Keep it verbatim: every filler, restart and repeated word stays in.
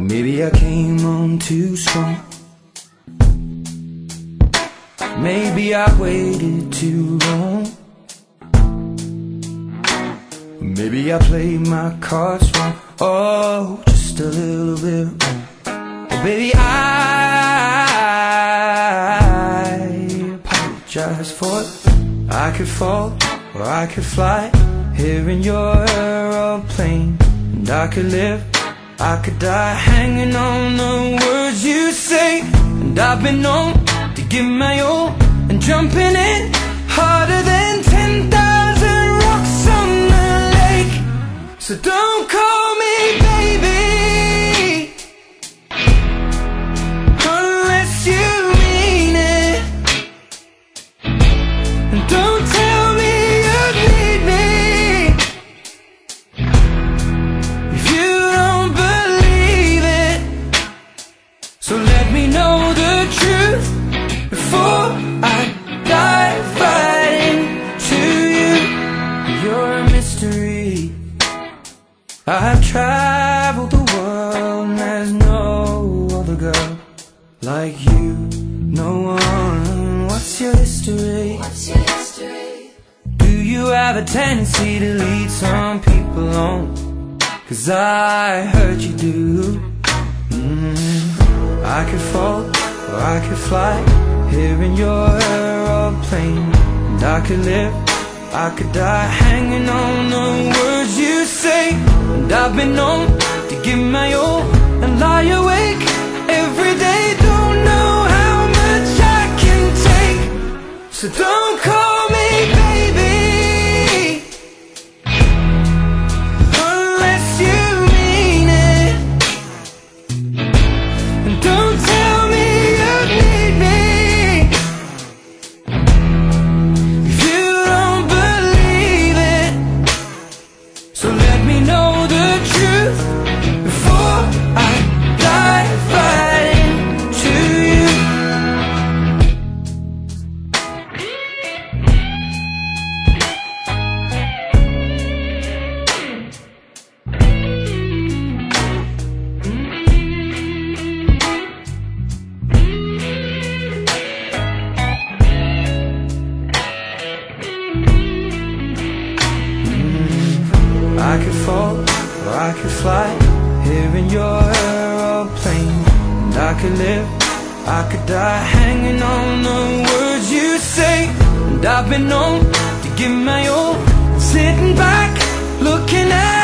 Maybe I came on too strong. Maybe I waited too long. Maybe I played my cards wrong. Oh, just a little bit wrong. Oh, baby, I apologize for it. I could fall or I could fly here in your aeroplane, and I could live, I could die hanging on the words you say. And I've been known to give my all and jumping in harder than ten thousand rocks on the lake. So don't call me baby unless you mean it, and don't tell me you need me if you don't believe it. So let me know the truth before I dive right into you. You're a mystery. I've traveled the world and there's no other girl like you. No one. What's your history? What's your history? Do you have a tendency to lead some people on? 'Cause I heard you do. mm. I could fall or I could fly here in your aeroplane, and I could live, I could die hanging on the words you say. And I've been known to give my all and lie awake every day. Don't know how much I can take. So don't call me baby unless you mean it, and don't tell me you need me if you don't believe it. So let me know the truth before I dive right into you. I could fall or I could fly here in your aeroplane, and I could live, I could die hanging on the words you say. And I've been known to give my all, sitting back, looking at